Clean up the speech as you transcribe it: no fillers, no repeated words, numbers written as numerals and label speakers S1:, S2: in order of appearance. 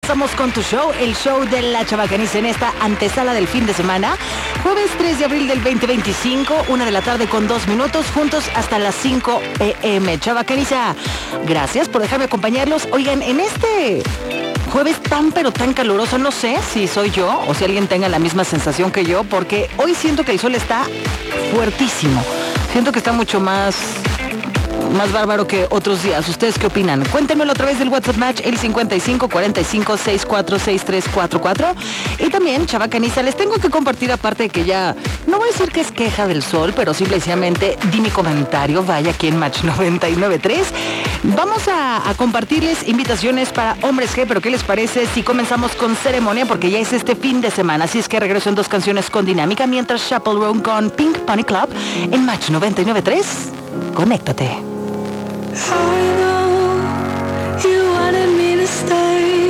S1: Estamos con tu show, el show de la Chabacaniza en esta antesala del fin de semana. Jueves 3 de abril del 2025, 1 de la tarde con 2 minutos, juntos hasta las 5 p.m. Chabacaniza, gracias por dejarme acompañarlos. Oigan, en este jueves tan pero tan caluroso, no sé si soy yo o si alguien tenga la misma sensación que yo, porque hoy siento que el sol está fuertísimo. Siento que está mucho más bárbaro que otros días. ¿Ustedes qué opinan? Cuéntenmelo a través del WhatsApp Match, el 55 45 64 6344. Y también, Chabacaniza, les tengo que compartir, aparte de que ya, no voy a decir que es queja del sol, pero simplemente di mi comentario, vaya aquí en Match 99.3. Vamos a compartirles invitaciones para Hombres G, pero ¿qué les parece si comenzamos con Ceremonia? Porque ya es este fin de semana, así es que regreso en 2 canciones con dinámica, mientras Chaperone con Pink Pony Club en Match 99.3. Conéctate.
S2: I know